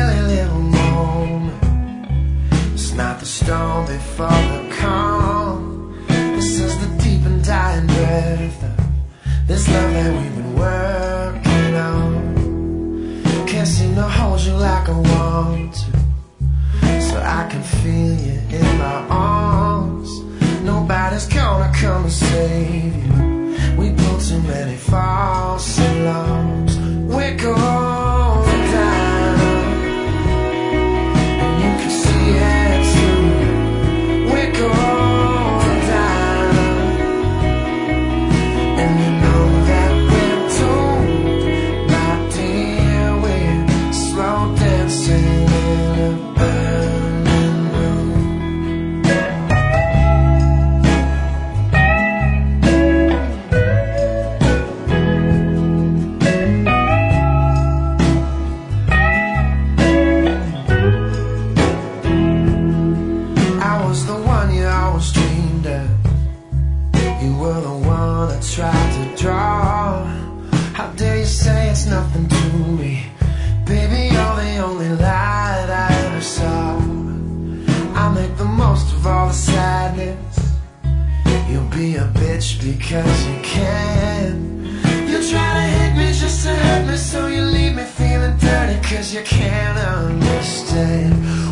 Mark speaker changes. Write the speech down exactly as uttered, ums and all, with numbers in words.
Speaker 1: silly little moment. It's not the storm before the calm. This is the deep and dying breath of this love that we've been working on. Can't seem to hold you like I want to, so I can feel you in my arms. Nobody's gonna come and save you. We built too many false alarms. We're going down, and you can see it too. We're going down, and you know that we're doomed. My dear, we're slow dancing in a burning room. Tried to draw. How dare you say it's nothing to me? Baby, you're the only light I ever saw. I make the most of all the sadness. You'll be a bitch because you can. You try to hit me just to hurt me, so you leave me feeling dirty cause you can't understand.